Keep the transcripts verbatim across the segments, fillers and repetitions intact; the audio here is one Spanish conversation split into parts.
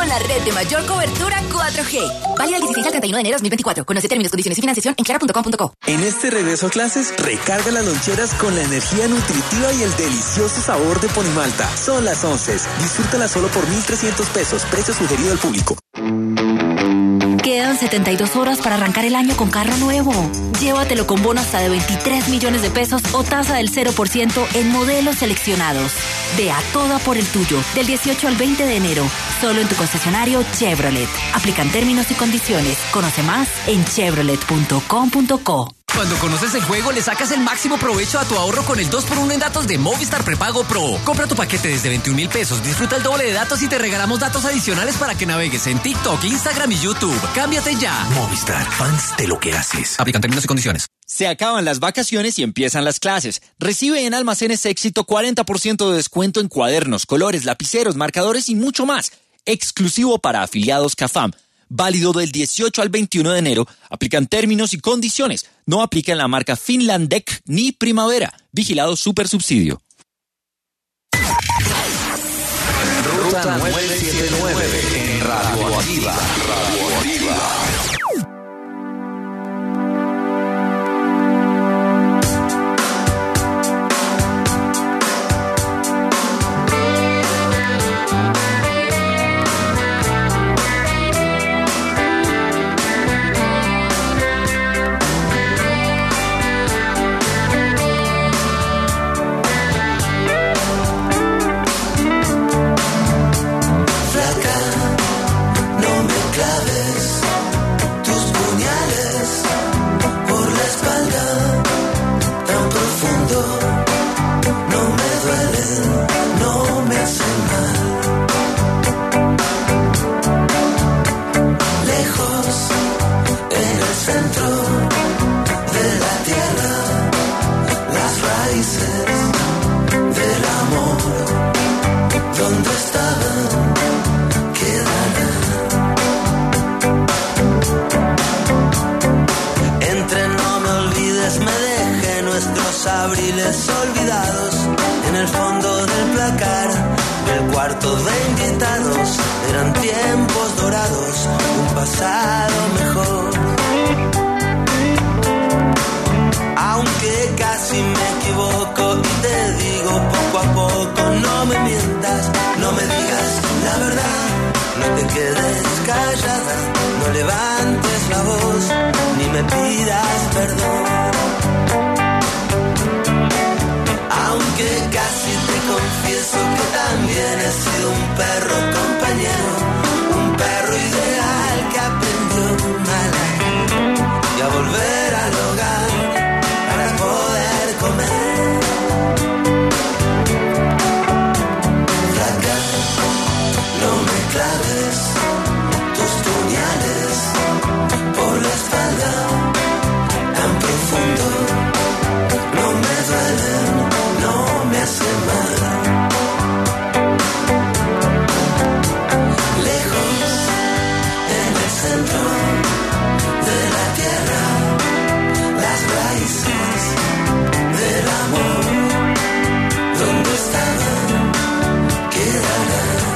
con la red de mayor cobertura cuatro G. Válida el dieciséis al treinta y uno de enero de dos mil veinticuatro. Conoce términos, condiciones y financiación en clara punto com punto co. En este regreso a clases, recarga las loncheras con la energía nutritiva y el delicioso sabor de Ponimalta. Son las once. Disfrútala solo por mil trescientos pesos. Precio sugerido al público. Quedan setenta y dos horas para arrancar el año con carro nuevo. Llévatelo con bono hasta de veintitrés millones de pesos o tasa del cero por ciento en modelos seleccionados. Ve a toda por el tuyo, del dieciocho al veinte de enero. Solo en tu concesionario Chevrolet. Aplican términos y condiciones. Conoce más en chevrolet punto com punto co. Cuando conoces el juego, le sacas el máximo provecho a tu ahorro con el dos por uno en datos de Movistar Prepago Pro. Compra tu paquete desde veintiún mil pesos, disfruta el doble de datos y te regalamos datos adicionales para que navegues en TikTok, Instagram y YouTube. Cámbiate ya. Movistar, fans de lo que haces. Aplican términos y condiciones. Se acaban las vacaciones y empiezan las clases. Recibe en Almacenes Éxito cuarenta por ciento de descuento en cuadernos, colores, lapiceros, marcadores y mucho más. Exclusivo para afiliados CAFAM. Válido del dieciocho al veintiuno de enero. Aplican términos y condiciones. No aplica en la marca Finlandec ni Primavera. Vigilado Supersubsidio. Ruta nueve siete nueve en Radio Activa. Radio Activa. Abriles olvidados en el fondo del placar del cuarto de invitados. Eran tiempos dorados, un pasado mejor. Aunque casi me equivoco y te digo poco a poco, no me mientas, no me digas la verdad, no te quedes callada, no levantes la voz, ni me pidas perdón. Aunque casi te confieso que también he sido un perro compañero, un perro ideal que aprendió mal y a volver al hogar para poder comer. Flaca, no me claves tus puñales por la espalda tan profundo, no me duelen. Me hace mal. Lejos, en el centro de la tierra, las raíces del amor, donde estaban, quedarán.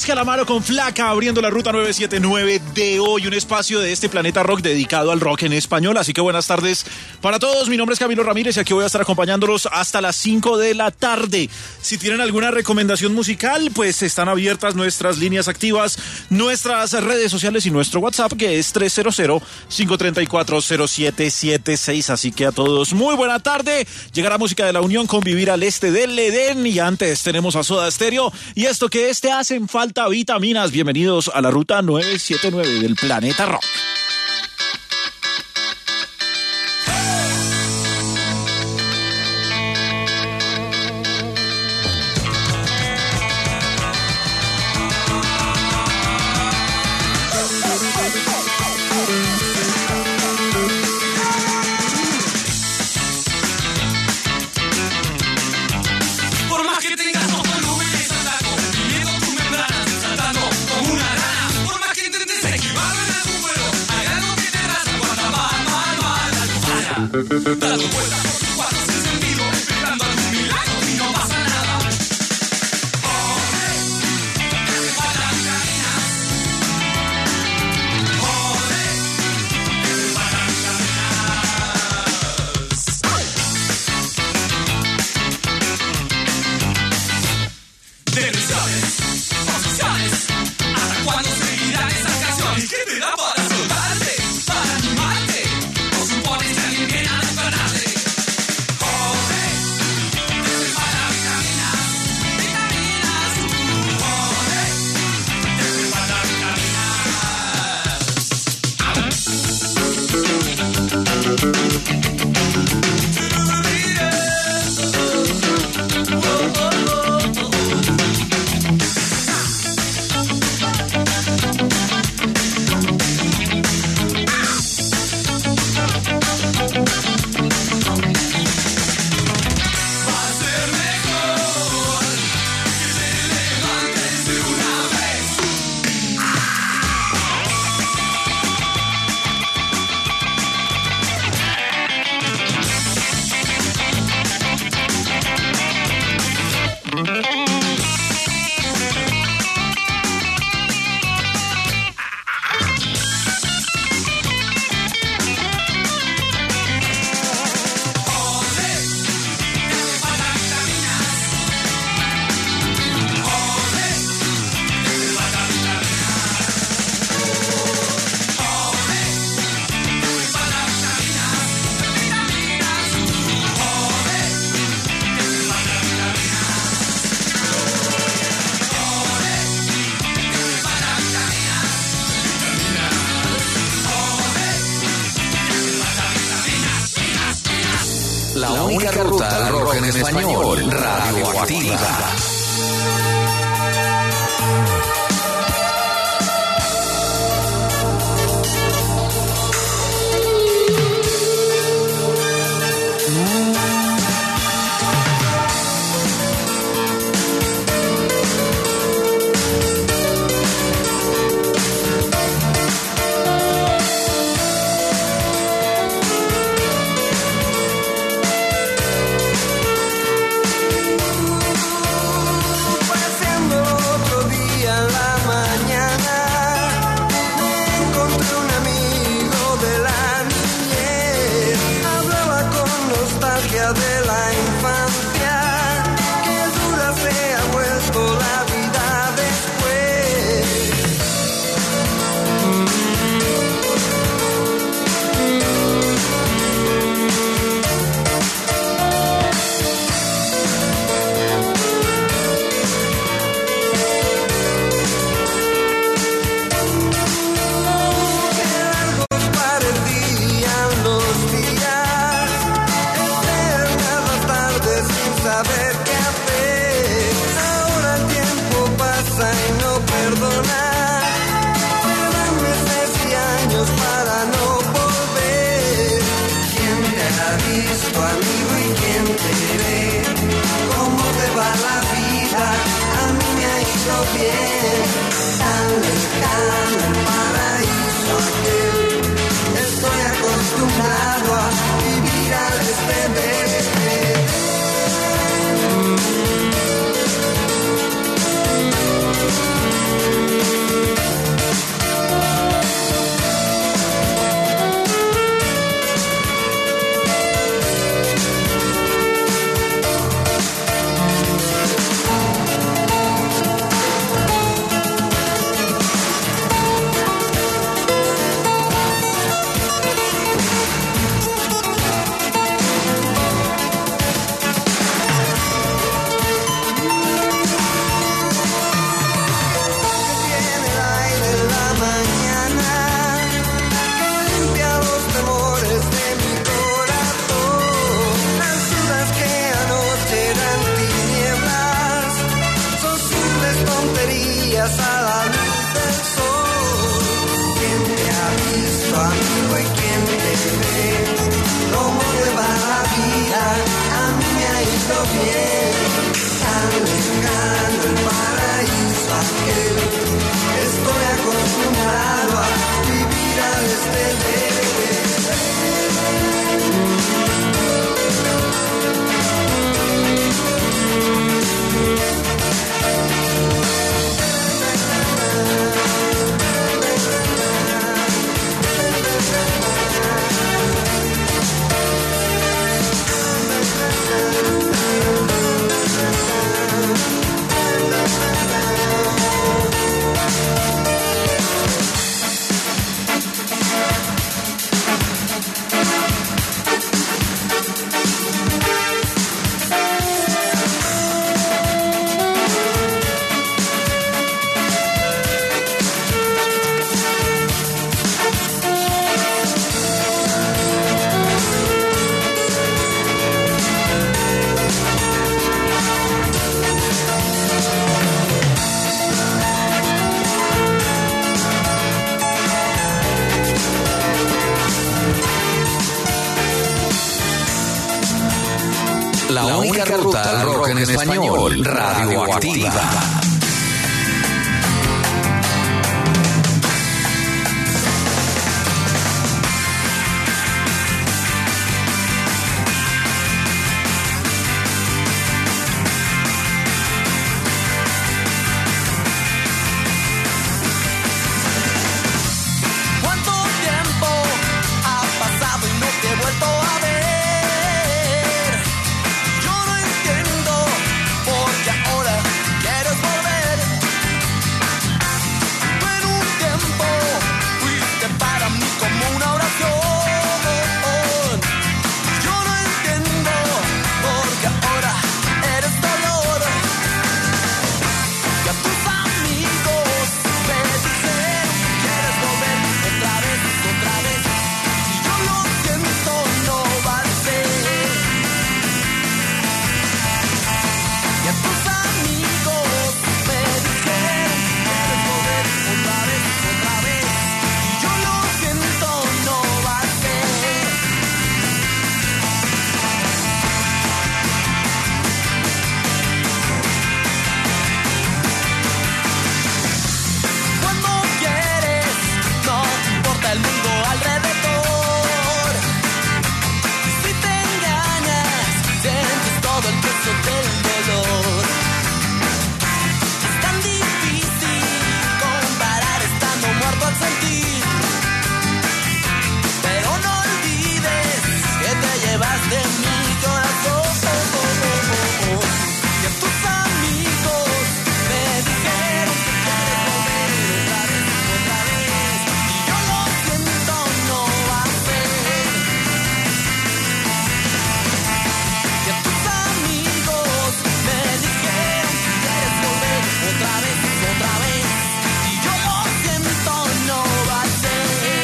Calamaro con Flaca, abriendo la ruta nueve siete nueve de hoy, un espacio de este Planeta Rock dedicado al rock en español. Así que buenas tardes para todos. Mi nombre es Camilo Ramírez y aquí voy a estar acompañándolos hasta las cinco de la tarde. Si tienen alguna recomendación musical, pues están abiertas nuestras líneas activas, nuestras redes sociales y nuestro WhatsApp, que es tres cero cero, cinco tres cuatro, cero siete siete seis. Así que a todos, muy buena tarde. Llegará música de la Unión con Vivir al Este del Edén. Y antes tenemos a Soda Stereo y esto que es Te hacen falta vitaminas. Bienvenidos a la ruta nueve siete nueve del Planeta Rock. Dando vueltas por tu cuarto sin sentido, esperando algún milagro y no pasa nada. Joder, te hace falta vitaminas. Joder, te hace falta vitaminas. Depresiones, posiciones, ¿hasta cuándo seguirán esas canciones? ¿Qué te da para soltarte, para animarte? ¿O supones que alguien viene a despertarte? Joder, te hace falta vitaminas, vitaminas. Joder, te hace falta La única ruta al rock en español, Radioactiva. Oh, amigo en quien te ves. ¿Cómo te va la vida? A mí me ha ido bien. Tan lejano el paraíso aquel. Estoy acostumbrado a vivir al desdén. La única ruta al rock en español, Radioactiva. ¿Cuánto tiempo ha pasado y no te he vuelto a ver? Yo no entiendo por qué ahora quieres volver. Tú en un tiempo fuiste para mí como una oración. Yo no entiendo por qué ahora eres dolor. Que a tus amigos me dijeron que quieres volver otra vez, otra vez. Y yo lo siento, no va a ser. Y a tus amigos me dijeron que quieres volver otra vez, otra vez. Y yo lo siento, no va a ser. Cuando quieres, no te importa el mundo alrededor. Y si te engañas, sientes todo el peso del dolor. Es tan difícil comparar estando muerto al sentir. Pero no olvides que te llevaste mi corazón. Y a tus amigos me dijeron que quieres volver otra vez, otra vez. Y yo lo siento, no va a ser. Y a tus amigos me dijeron que quieres volver otra vez, otra vez. Y yo lo siento, no va a ser.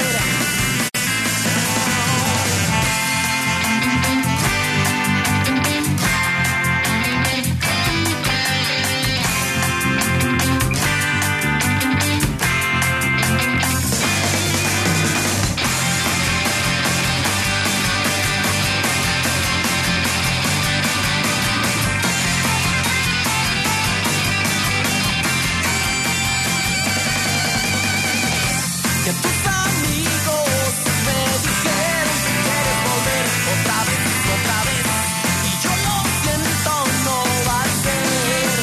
Que tus amigos me dijeron que quieres volver otra vez, otra vez. Y yo lo siento, no va a ser.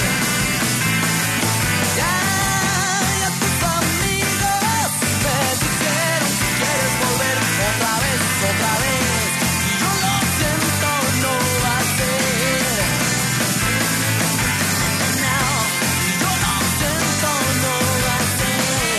Ya, y a tus amigos me dijeron que quieres volver otra vez, otra vez. Y yo lo siento, no va a ser. No, y yo lo siento, no va a ser.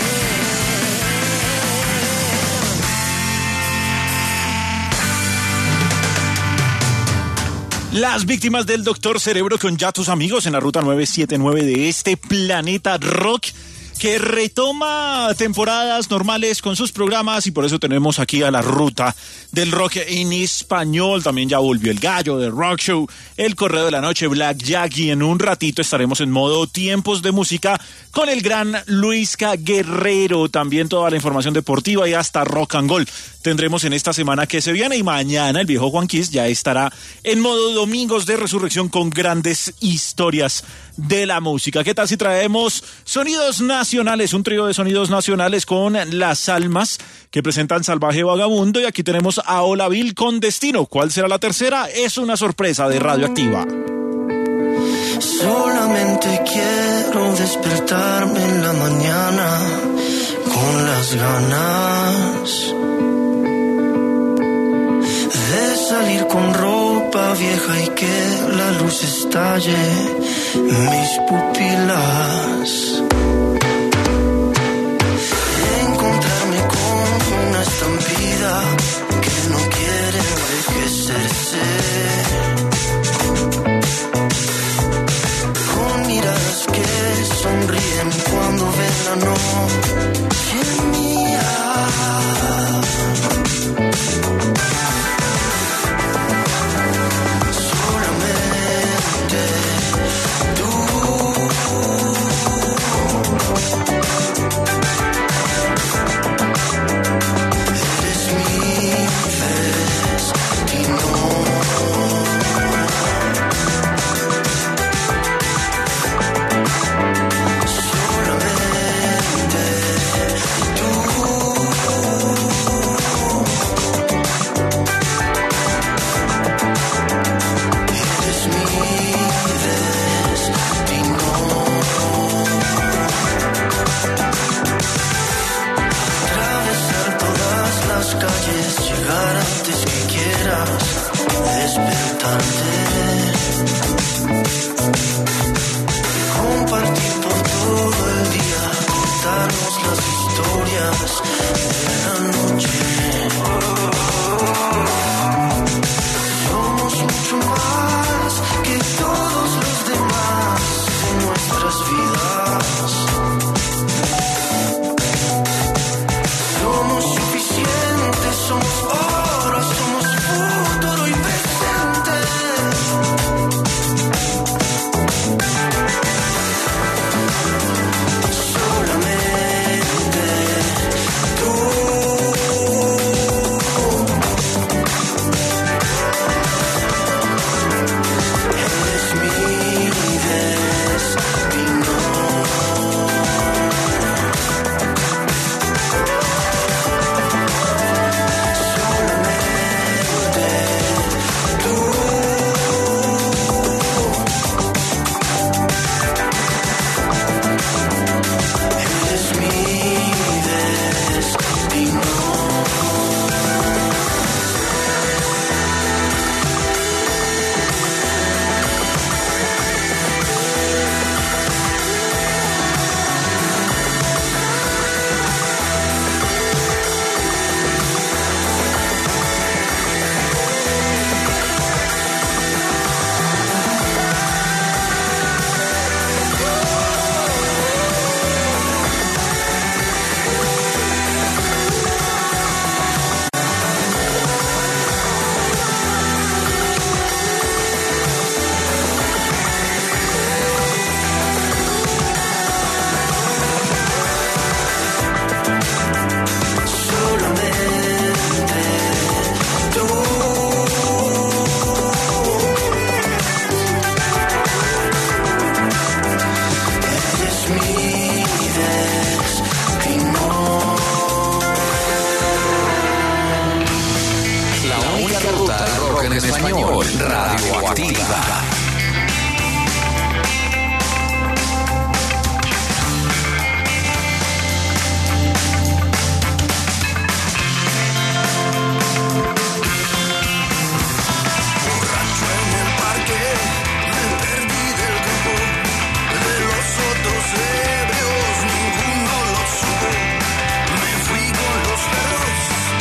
Las víctimas del Doctor Cerebro con Ya tus amigos en la ruta nueve siete nueve de este planeta rock. que retoma temporadas normales con sus programas y por eso tenemos aquí a la ruta del rock en español. También ya volvió el gallo del Rock Show, el correo de la noche, Black Jack, y en un ratito estaremos en modo tiempos de música con el gran Luisca Guerrero. También toda la información deportiva y hasta rock and roll tendremos en esta semana que se viene, y mañana el viejo Juan Quis ya estará en modo domingos de resurrección con grandes historias de la música. ¿Qué tal si traemos sonidos nacionales? Un trío de sonidos nacionales con Las Almas, que presentan Salvaje Vagabundo, y aquí tenemos a Hola Bill con Destino. ¿Cuál será la tercera? Es una sorpresa de Radioactiva. Solamente quiero despertarme en la mañana con las ganas de salir con ropa vieja y que la luz estalle mis pupilas. Encontrarme con una estampida que no quiere envejecerse, con miradas que sonríen cuando ven la noche mía.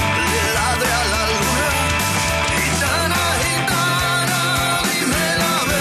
Gitana, gitana, dime la verdad.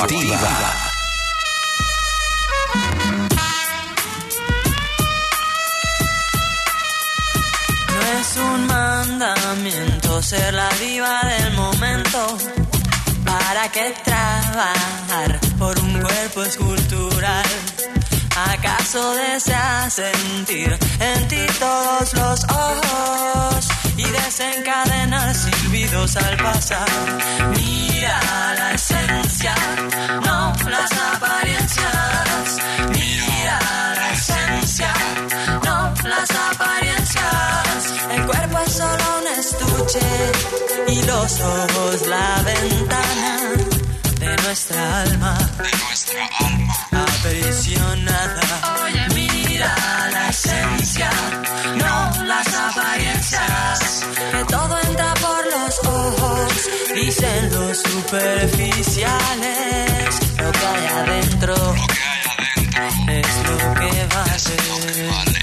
Activa. No es un mandamiento ser la diva del momento. ¿Para qué trabajar por un cuerpo escultural? ¿Acaso deseas sentir en ti todos los ojos y desencadenar silbidos al pasar? Mira la esencia, no las apariencias. Mira la esencia, no las apariencias. El cuerpo es solo un estuche y los ojos la ventana de nuestra alma, de nuestra alma aprisionada. Oye, mira la esencia, no las apariencias. Que todo entra por los ojos, dicen los superficiales. Lo que hay adentro, lo que hay adentro es lo que vale. Es lo que vale.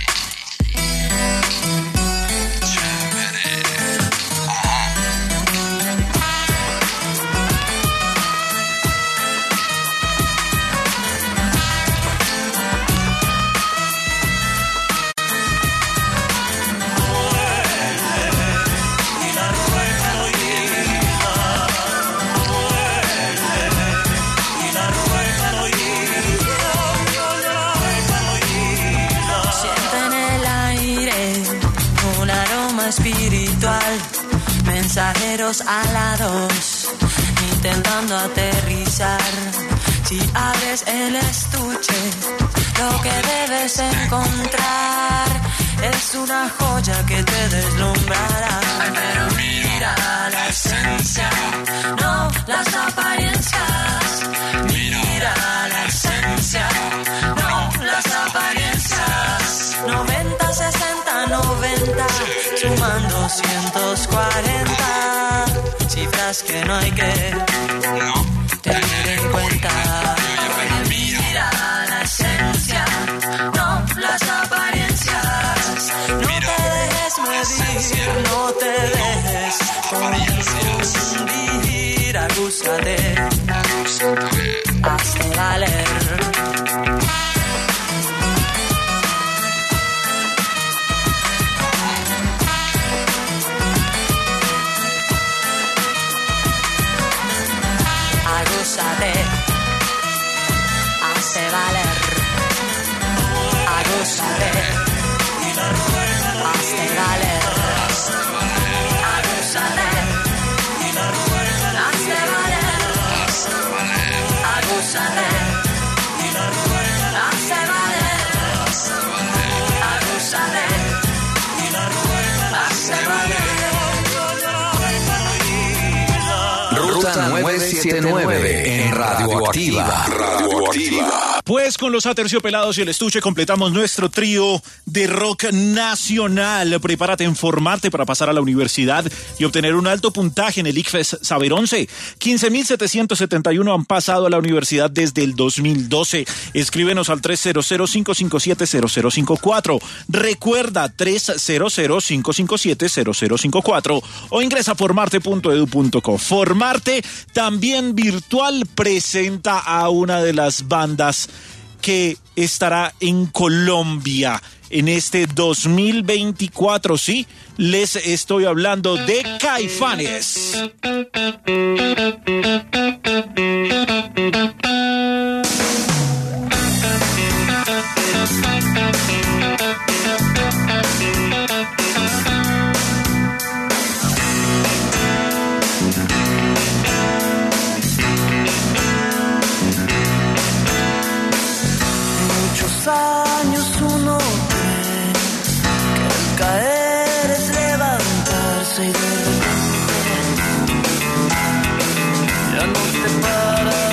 Espiritual, mensajeros alados, intentando aterrizar. Si abres el estuche, lo que debes encontrar es una joya que te deslumbrará. Pero mira la esencia, no las apariencias. Mira la esencia, no las apariencias. noventa, sesenta, noventa, suman doscientos cuarenta. Cifras que no hay que tener en cuenta. Mira la esencia, no las apariencias. No te dejes medir, no te dejes confundir. Agúzate, hazte valer. Agúzate, hazte valer. Agúzate, hazte valer. Agúzate, hazte valer. Agúzate, hazte valer. Agúzate, hazte valer. Ruta nueve siete nueve en Radioactiva. Radioactiva. Pues con los Aterciopelados y el Estuche completamos nuestro trío de rock nacional. Prepárate en formarte para pasar a la universidad y obtener un alto puntaje en el ICFES Saber once. quince mil setecientos setenta y uno han pasado a la universidad desde el dos mil doce. Escríbenos al tres cero cero, cinco cinco siete, cero cero cinco cuatro. Recuerda tres cero cero, cinco cinco siete, cero cero cinco cuatro o ingresa a formarte punto edu punto co. Formarte, también virtual, presenta a una de las bandas que estará en Colombia en este dos mil veinticuatro. Sí, les estoy hablando de Caifanes. Años uno cree que el caer es levantarse y de repente ya no te paras.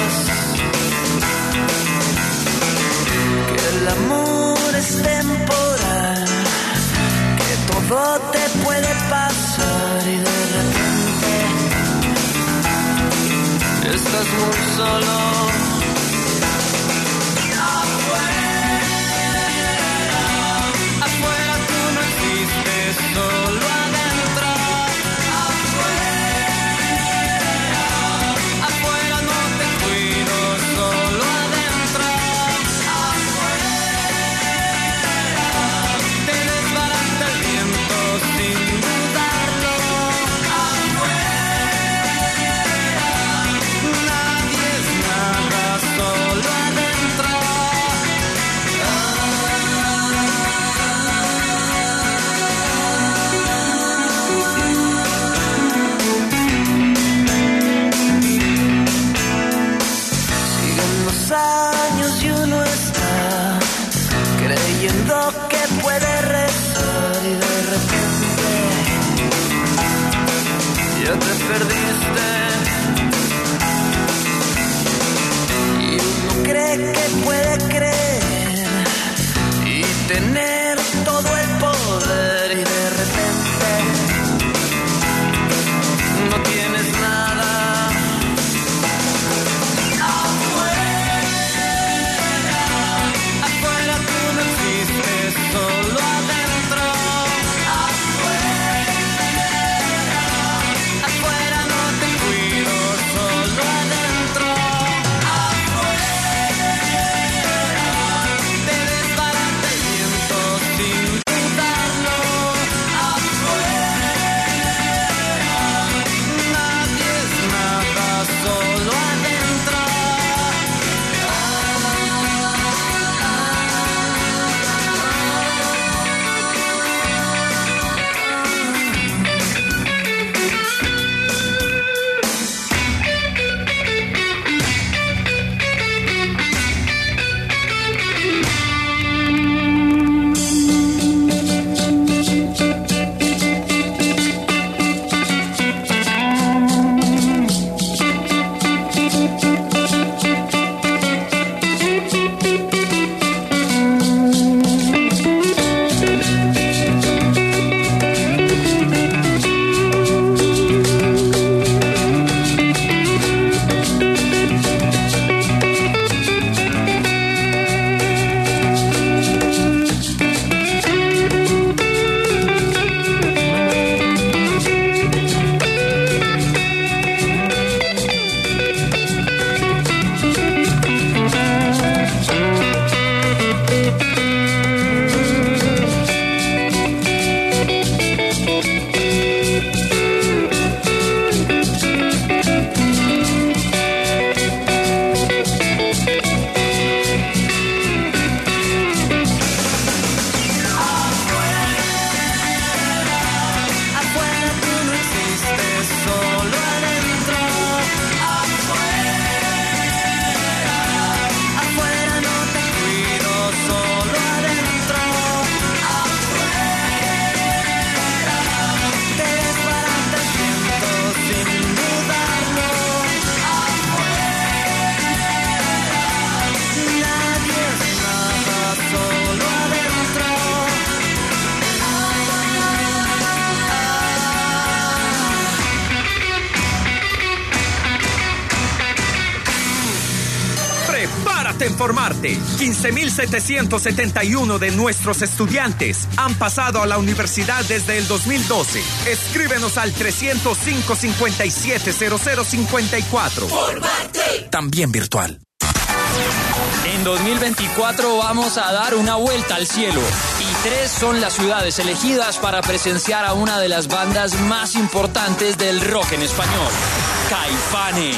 lo que puede rezar y de repente ya te perdiste. Y uno cree que puede creer y tener todo el poder y de repente no tienes nada. Afuera, afuera tú no existes, solo adentro. Afuera, afuera no te cuido, solo adentro. Afuera, te desbarata el viento sin dudarlo. Afuera, nadie es nada, solo adentro. Afuera tú no existes, solo adentro. Afuera, afuera no te cuido, solo adentro. Afuera, te desbarata el viento sin dudarlo. Afuera, nadie es nada, solo adentro. Prepárate a informarte. quince mil setecientos setenta y uno de nuestros estudiantes han pasado a la universidad desde el dos mil doce. Escríbenos al trescientos cinco, cincuenta y siete, cero cero cincuenta y cuatro. Formarte. También virtual. En dos mil veinticuatro vamos a dar una vuelta al cielo y tres son las ciudades elegidas para presenciar a una de las bandas más importantes del rock en español, Caifanes.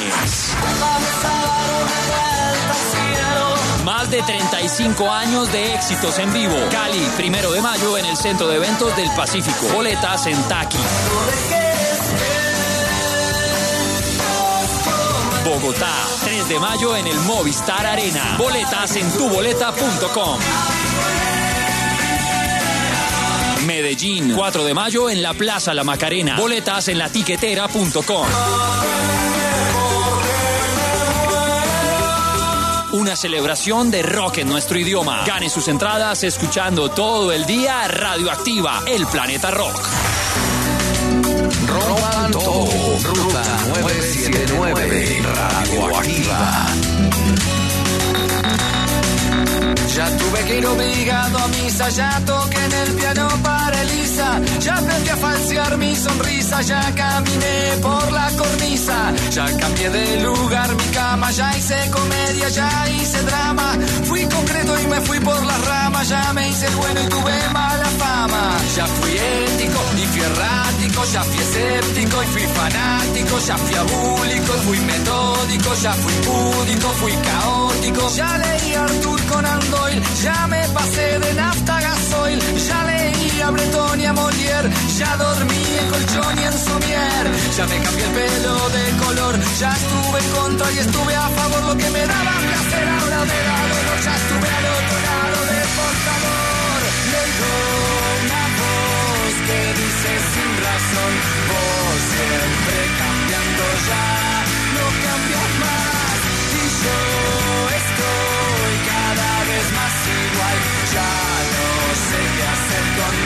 Más de treinta y cinco años de éxitos en vivo. Cali, primero de mayo en el Centro de Eventos del Pacífico. Boletas en Taqui. Bogotá, tres de mayo en el Movistar Arena. Boletas en tu boleta punto com. Medellín, cuatro de mayo en la Plaza La Macarena. Boletas en la tiquetera punto com. Una celebración de rock en nuestro idioma. Gane sus entradas escuchando todo el día Radioactiva, el planeta rock. Rompan todo. Ruta nueve siete nueve, Radioactiva. Ya tuve que ir obligado a misa, ya toqué en el piano para Elisa, ya aprendí a falsear mi sonrisa, ya caminé por la cornisa, ya cambié de lugar mi cama, ya hice comedia, ya hice drama, fui concreto y me fui por las ramas, ya me hice el bueno y tuve mala fama, ya fui ético y fui errático, ya fui escéptico y fui fanático, ya fui abúlico y fui metódico, ya fui púdico, fui caótico, ya leí a Arthur Conan Doyle, ya me pasé de nafta a gasoil, ya leí a Breton y a Molière, ya dormí en colchón y en somier, ya me cambié el pelo de color, ya estuve en contra y estuve a favor, lo que me daba placer ahora me da dolor, ya estuve al otro lado del portador, siempre cambiando ya, no cambias más. Y yo estoy cada vez más igual, ya no sé qué hacer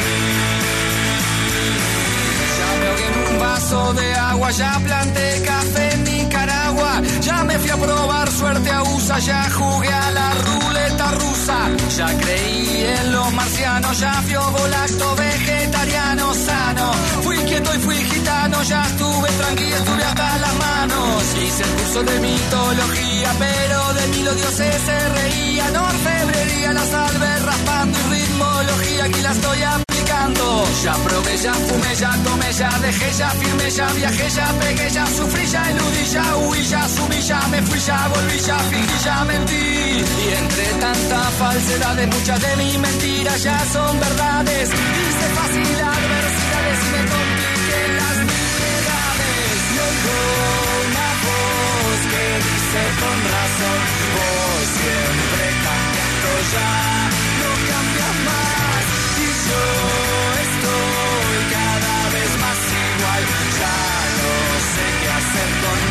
conmigo. Ya me ahogué en un vaso de agua, ya planté café en Nicaragua, ya me fui a probar suerte a U S A, ya jugué a la ruleta rusa, ya creí en los marcianos, ya fui ovolacto vegetariano sano, fui quieto y fui gitano, ya estuve tranquilo, estuve hasta las manos, hice el curso de mitología, pero de mí los dioses se reían, orfebrería, la salve raspando y ritmología, aquí la estoy aplicando. Ya probé, ya fumé, ya tomé, ya dejé, ya firmé, ya viajé, ya pegué, ya sufrí, ya eludí, ya huí, ya subí, ya me fui, ya volví, ya fingí, ya mentí. Y entre tanta falsedad de muchas de mis mentiras ya son verdades. Hice fácil adversidades y me compliqué las nimiedades. Y oigo una voz que dice con razón, vos siempre cambiando ya, no cambias más. Y yo estoy cada vez más igual, ya no sé qué hacer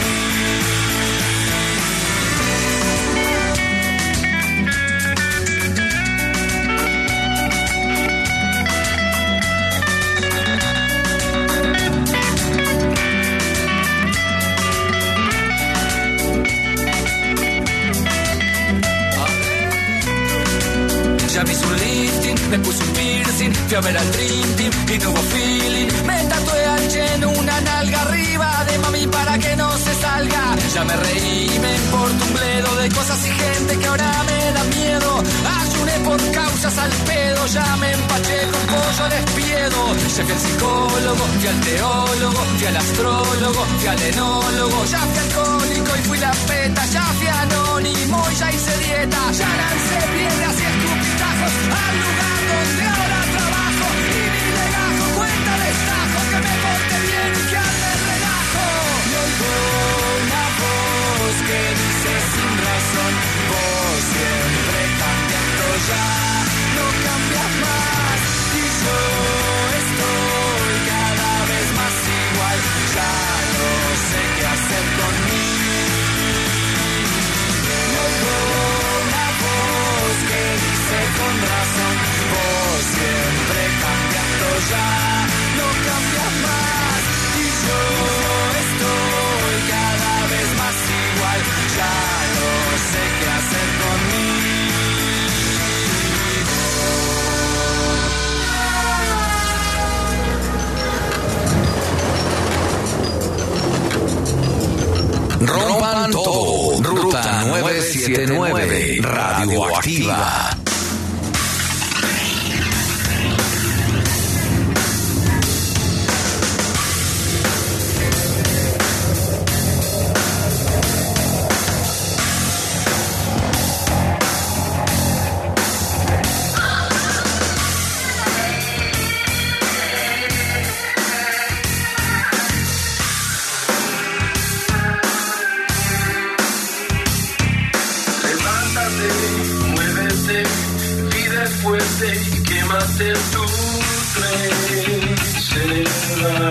Ya me hice un lifting, me puse un piercing, fui a ver al Dream Team y no hubo feeling. Me tatué al Chen una nalga arriba de mami para que no se salga. Ya me reí, me importa un bledo de cosas y gente que ahora me da miedo. Ayuné por causas al pedo, ya me empaché con pollo despiedo. Ya fui al psicólogo, fui al teólogo, fui al astrólogo, fui al enólogo. Ya fui alcohólico y fui la peta, ya fui anónimo y ya hice dieta. Ya lancé piedras y escupitajos al lugar donde ahora trabajo. Y mi legajo cuenta destajo que me porte bien y que ande el relajo. Y oigo una voz que dice sin razón, vos siempre cambiando ya, no cambias más. Y yo estoy cada vez más igual, ya no sé qué hacer conmigo. Y oigo una voz que dice con razón, vos siempre cambiando ya, no cambias más. Y yo estoy cada vez más igual, ya no sé qué hacer conmigo. Rompan todo. Ruta nueve siete nueve, Radioactiva. Y quémate tu tren, se va.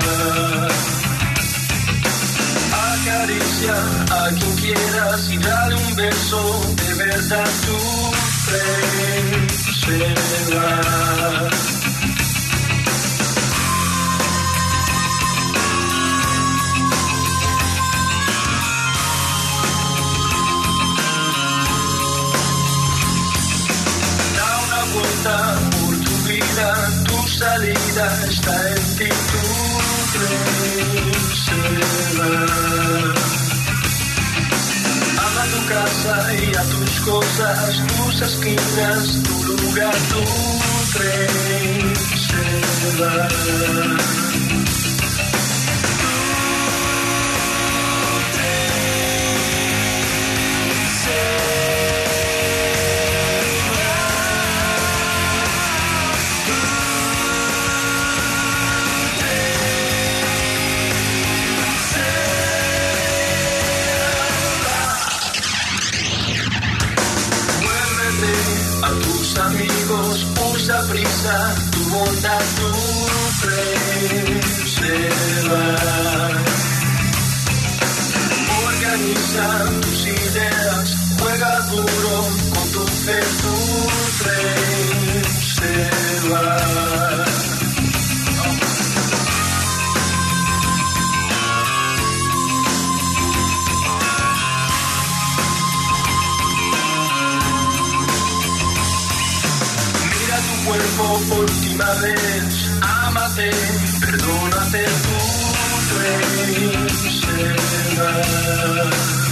Acaricia a quien quieras y dale un beso, de verdad tu tren se va. Por tu vida, tu salida está en ti, tu tren se va. Ama tu casa y a tus cosas, tus esquinas, tu lugar, tu tren se va. Amigos, usa prisa, tu bondad, tu tren se va. Organiza tus ideas, juega duro con tu fe, tu tren se va. Mira tu cuerpo por última vez, ámate, perdónate, tu tren se va.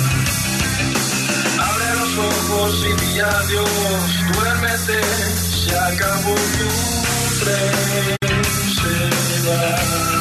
Abre los ojos y di adiós, duérmete, se acabó tu tren, se va.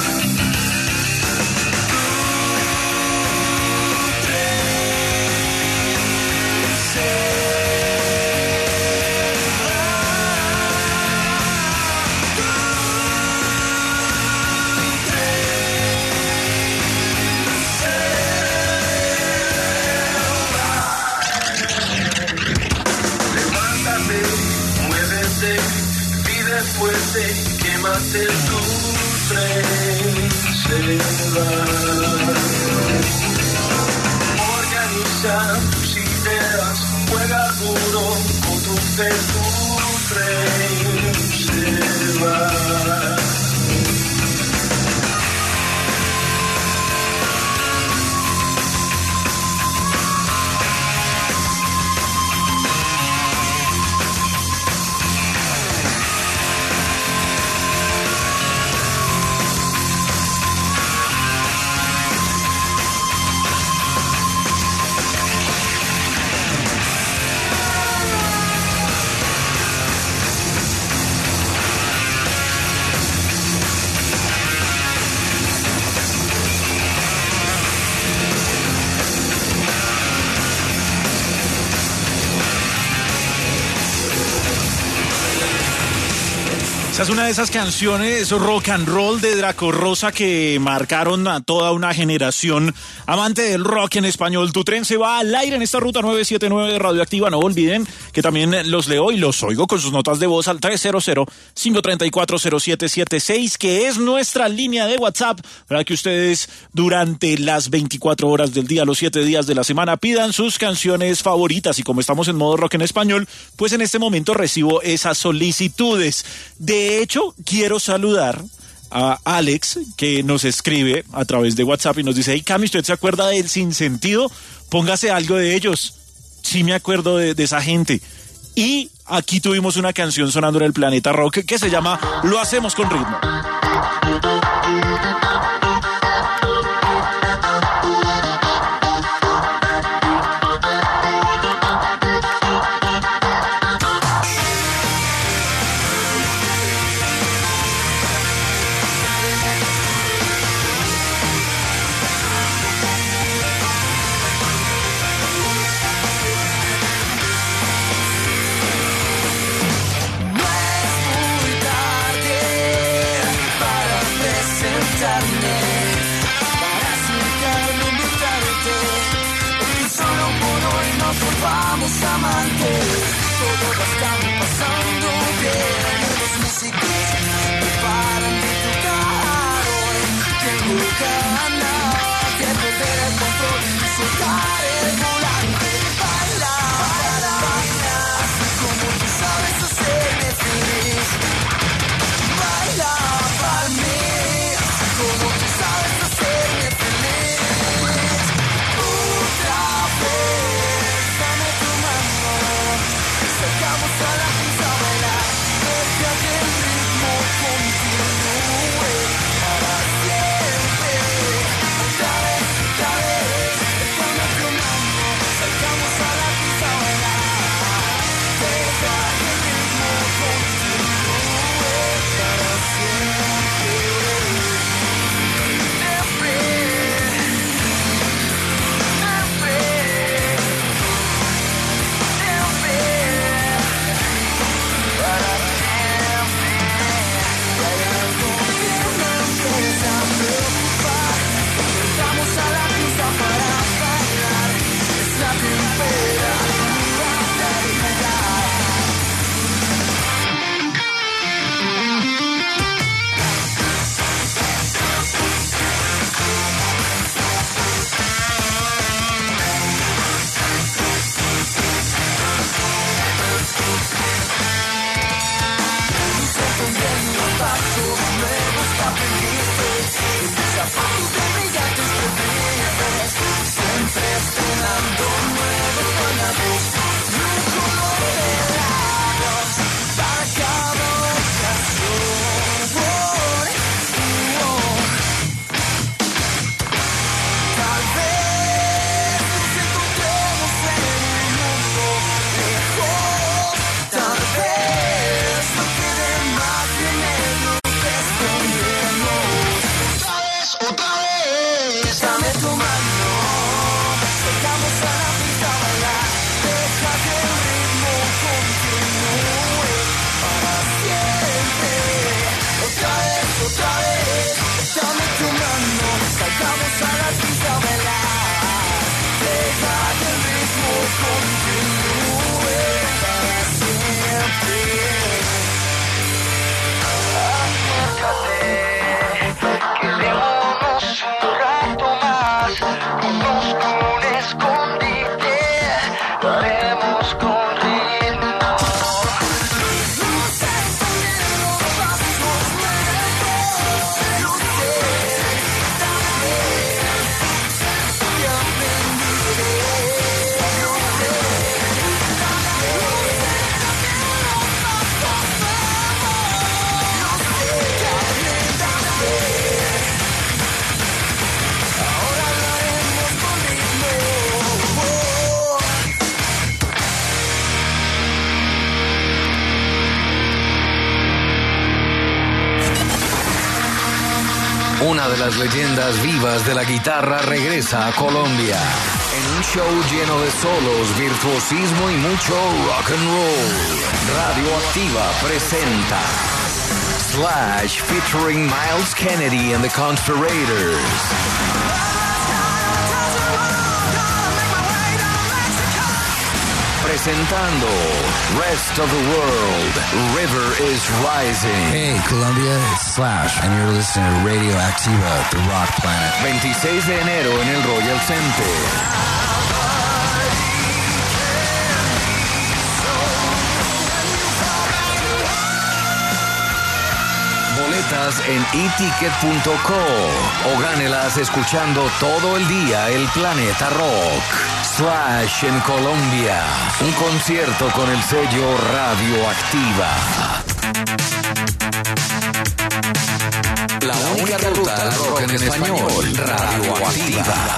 Fuerte, quémate, tu tren se va. Organiza tus ideas, juega duro con tu fe, tu tren se va. Esta es una de esas canciones rock and roll de Draco Rosa que marcaron a toda una generación amante del rock en español. Tu tren se va al aire en esta ruta nueve siete nueve de Radioactiva. No olviden que también los leo y los oigo con sus notas de voz al tres cero cero, cinco tres cuatro, cero siete siete seis, que es nuestra línea de WhatsApp para que ustedes durante las veinticuatro horas del día, los siete días de la semana, pidan sus canciones favoritas. Y como estamos en modo rock en español, pues en este momento recibo esas solicitudes. De hecho, quiero saludar a Alex, que nos escribe a través de WhatsApp y nos dice: hey, Cami, ¿usted se acuerda del Sinsentido? Póngase algo de ellos. Sí me acuerdo de, de esa gente. Y aquí tuvimos una canción sonando en el Planeta Rock que se llama Lo Hacemos con Ritmo. Vamos amantes, todo va a estar pasando bien. Los músicos preparan de tocar hoy. Tengo ganas de perder el control y soltar el volante. Baila, baila, baila, como tú sabes hacerme feliz. Baila para mí, como tú sabes hacerme feliz. Otra vez. Sacamos a la pista a bailar, deja Una de las leyendas vivas de la guitarra regresa a Colombia en un show lleno de solos, virtuosismo y mucho rock and roll. Radioactiva presenta Slash featuring Miles Kennedy and the Conspirators. Presentando Rest of the World, River is Rising. Hey, Colombia, it's Slash, and you're listening to Radioactiva, the rock planet. veintiséis de enero en el Royal Center. Boletas en e ticket punto co o gánelas escuchando todo el día el Planeta Rock. Slash en Colombia, un concierto con el sello Radioactiva. La única ruta al rock en español, Radioactiva.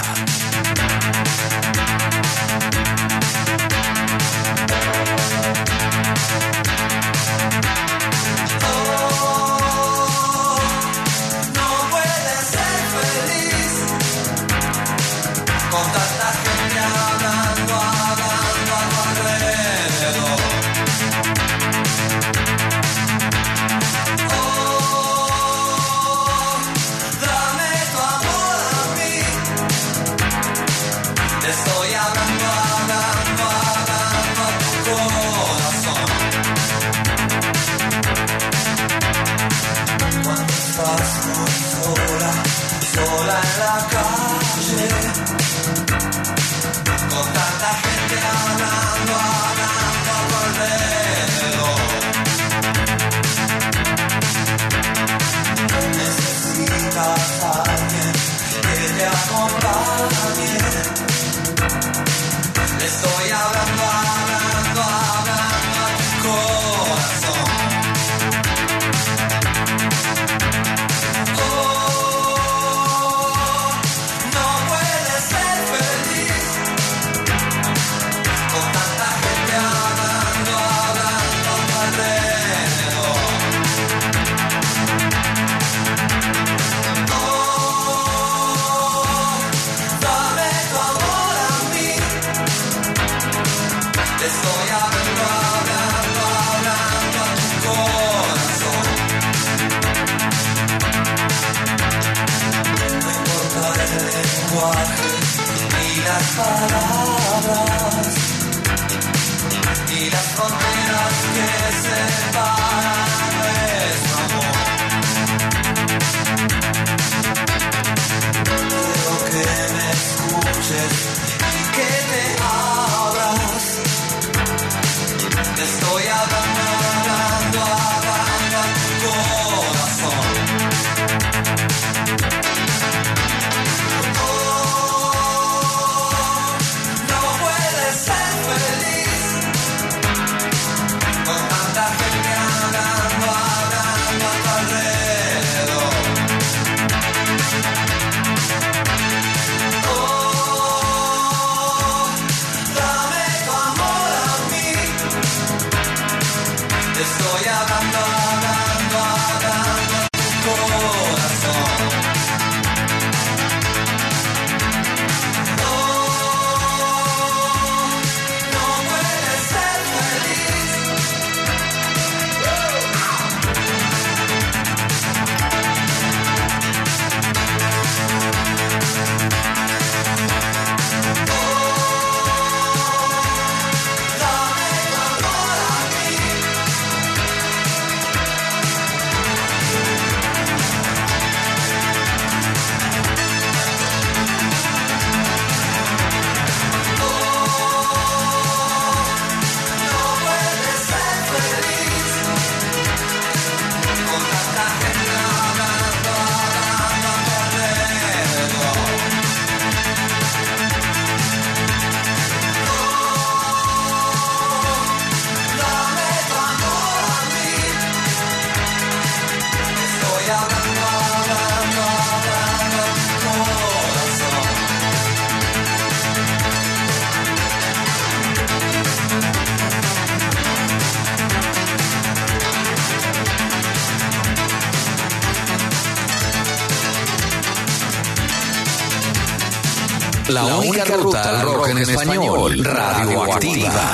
La, la única, única ruta al rock, rock en español, Radioactiva.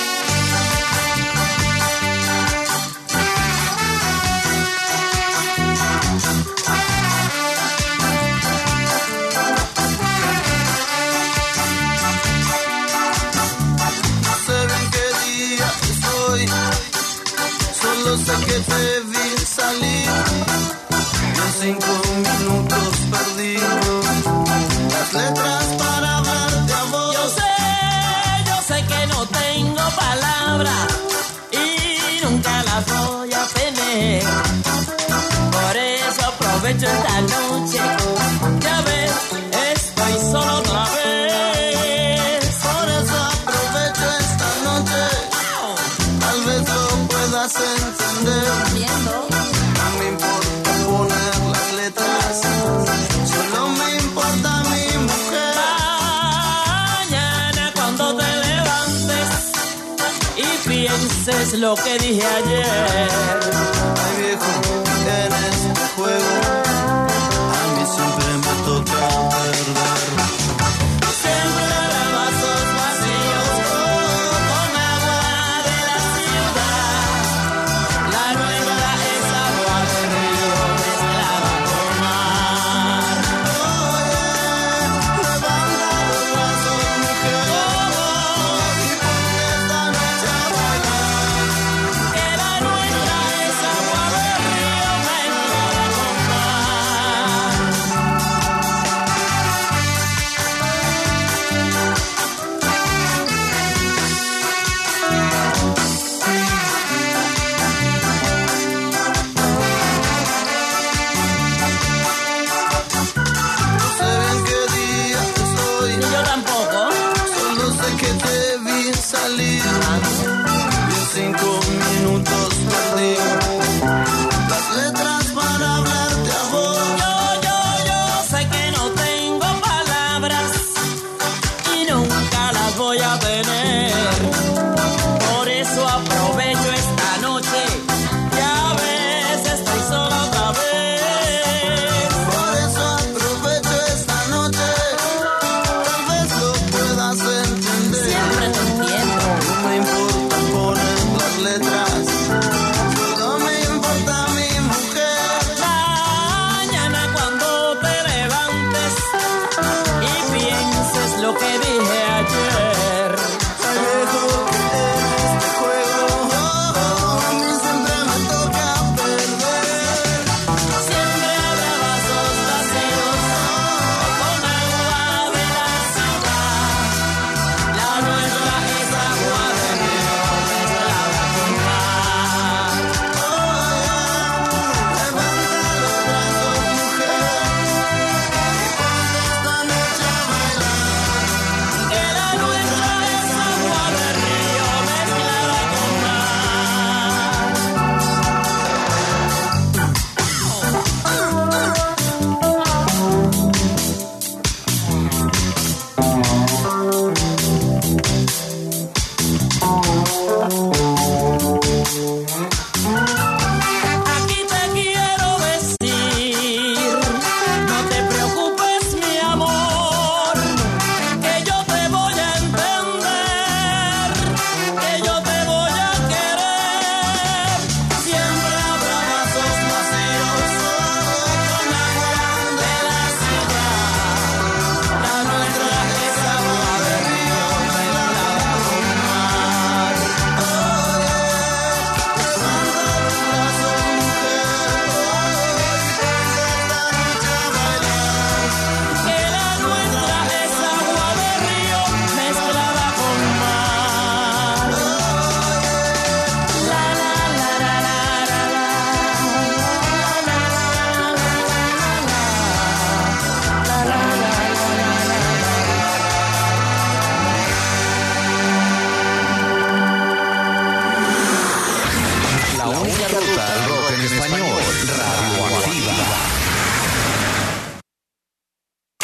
Sé que te vi salir y en cinco minutos perdí las letras para hablar de amor. Yo sé, yo sé que no tengo palabras y nunca las voy a tener. Por eso aprovecho esta noche. Ya ves, estoy solo otra vez. Por eso aprovecho esta noche. Tal vez lo puedas entender. No me importa poner las letras, solo me importa mi mujer. Mañana cuando te levantes y pienses lo que dije ayer. Ay viejo, en este juego a mí siempre me toca perder. Siempre de vasos vacíos con agua de la ciudad. La nueva es agua de río mezclada con mar. Oye, levanta los brazos, mujer, y ponte esta noche a bailar. Que la nuestra es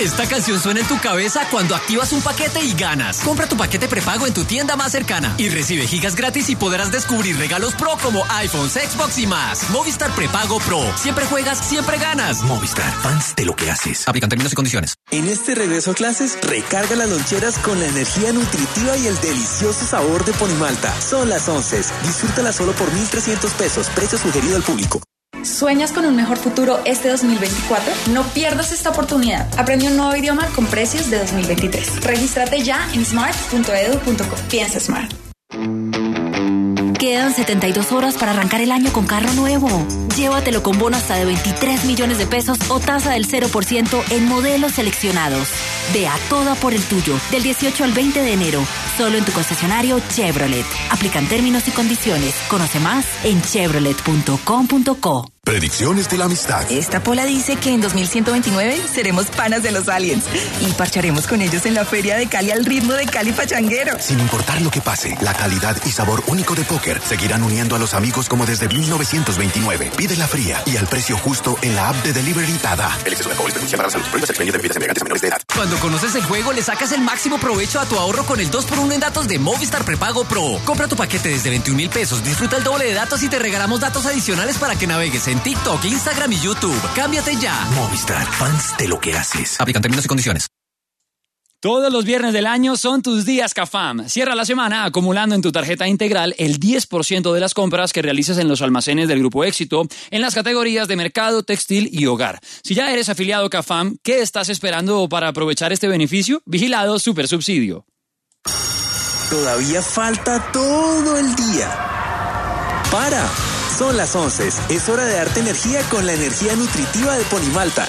Esta canción suena en tu cabeza cuando activas un paquete y ganas. Compra tu paquete prepago en tu tienda más cercana y recibe gigas gratis y podrás descubrir regalos pro como iPhones, Xbox y más. Movistar Prepago Pro. Siempre juegas, siempre ganas. Movistar, fans de lo que haces. Aplican términos y condiciones. En este regreso a clases, recarga las loncheras con la energía nutritiva y el delicioso sabor de Ponimalta. Son las once. Disfrútala solo por mil trescientos pesos. Precio sugerido al público. ¿Sueñas con un mejor futuro este dos mil veinticuatro? No pierdas esta oportunidad. Aprende un nuevo idioma con precios de dos mil veintitrés. Regístrate ya en smart punto edu punto co. Piensa Smart. Quedan setenta y dos horas para arrancar el año con carro nuevo. Llévatelo con bono hasta de veintitrés millones de pesos o tasa del cero por ciento en modelos seleccionados. Ve a toda por el tuyo, del dieciocho al veinte de enero, solo en tu concesionario Chevrolet. Aplican términos y condiciones. Conoce más en chevrolet punto com punto co. Predicciones de la amistad. Esta pola dice que en dos mil ciento veintinueve seremos panas de los aliens y parcharemos con ellos en la feria de Cali al ritmo de Cali Pachanguero. Sin importar lo que pase, la calidad y sabor único de póker seguirán uniendo a los amigos como desde mil novecientos veintinueve. Pide la fría y al precio justo en la app de Delivery Dada. El exceso de alcohol es perjudicial para la salud. Prohíbas el expendio de bebidas embriagantes a menores de edad. Cuando conoces el juego, le sacas el máximo provecho a tu ahorro con el dos por uno en datos de Movistar Prepago Pro. Compra tu paquete desde veintiún mil pesos, disfruta el doble de datos y te regalamos datos adicionales para que navegues en TikTok, Instagram y YouTube. Cámbiate ya. Movistar, fans de lo que haces. Aplican términos y condiciones. Todos los viernes del año son tus días CAFAM. Cierra la semana acumulando en tu tarjeta integral el diez por ciento de las compras que realices en los almacenes del Grupo Éxito en las categorías de mercado, textil y hogar. Si ya eres afiliado CAFAM, ¿qué estás esperando para aprovechar este beneficio? Vigilado Supersubsidio. Todavía falta todo el día. ¡Para! Son las once. Es hora de darte energía con la energía nutritiva de Ponimalta.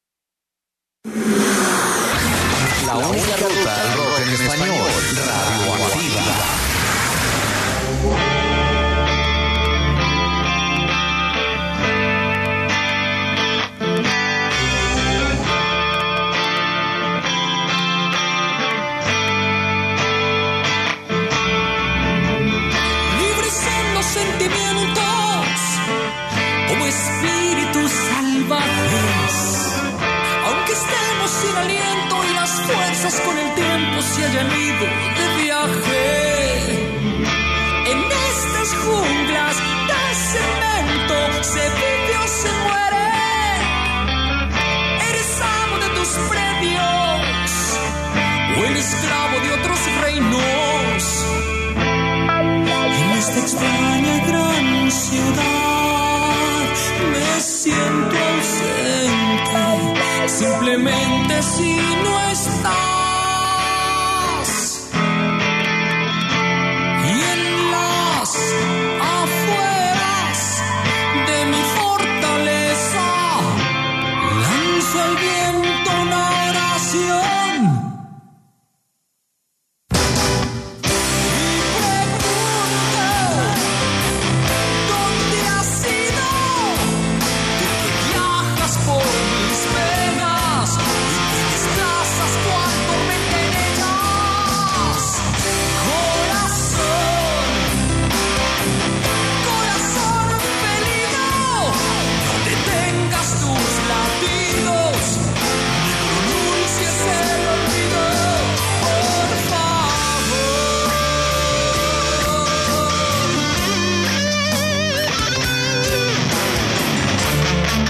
La única ruta al rock en español. Radio Activa. Libres en los sentimientos, como espíritus salvajes, aunque estemos sin aliento y las fuerzas con el tiempo se hayan ido de viaje. En estas junglas de cemento se vive o se muere. Eres amo de tus predios o el esclavo de otros reinos. En esta extraña gran ciudad me siento ausente, simplemente si no estás.